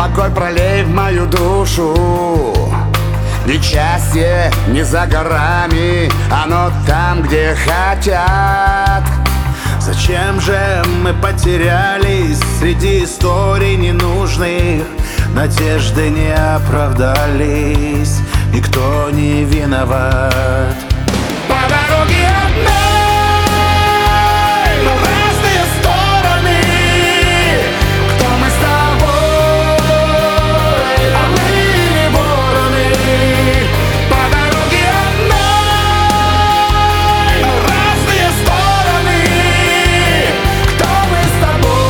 покой пролей в мою душу. Несчастье не за горами, оно там, где хотят. Зачем же мы потерялись среди историй ненужных? Надежды не оправдались, никто не виноват. По дороге одной, но в разные стороны. Кто мы с тобой, орлы или вороны? По дороге одной, но в разные стороны. Кто мы с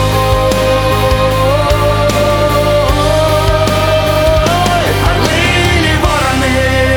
тобой, орлы или вороны?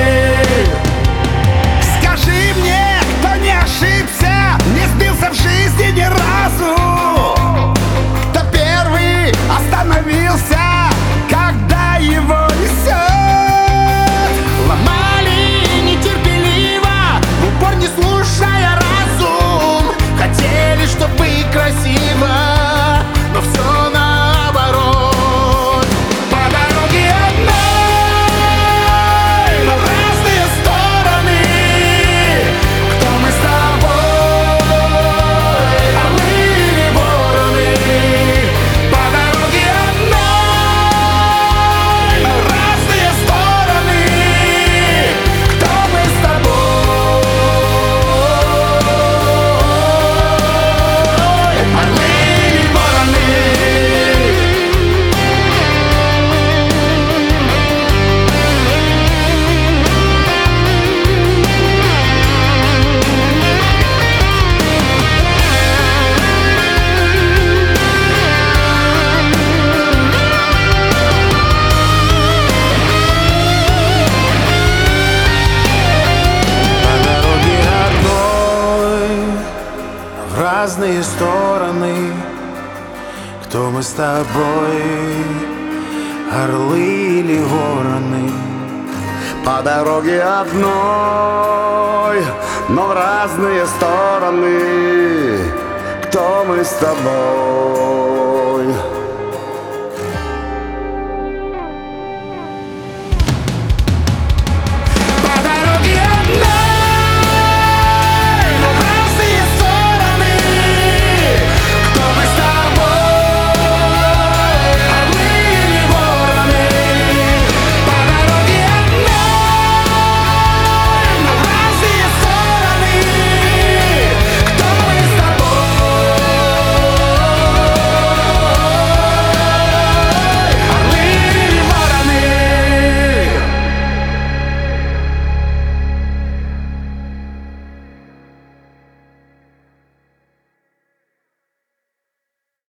Скажи мне, кто не ошибся, не сбился в жизни ни разу, кто первый остановился, когда его несет. Ломали нетерпеливо, в упор не слушая разум. Хотели, чтобы красиво, но все наоборот. По дороге одной, но в разные стороны. Кто мы с тобой, орлы или вороны? По дороге одной, но в разные стороны. Кто мы с тобой, орлы или вороны? По дороге одной, в разные стороны. Кто мы с тобой, орлы или вороны? По дороге одной, но в разные стороны. Кто мы с тобой?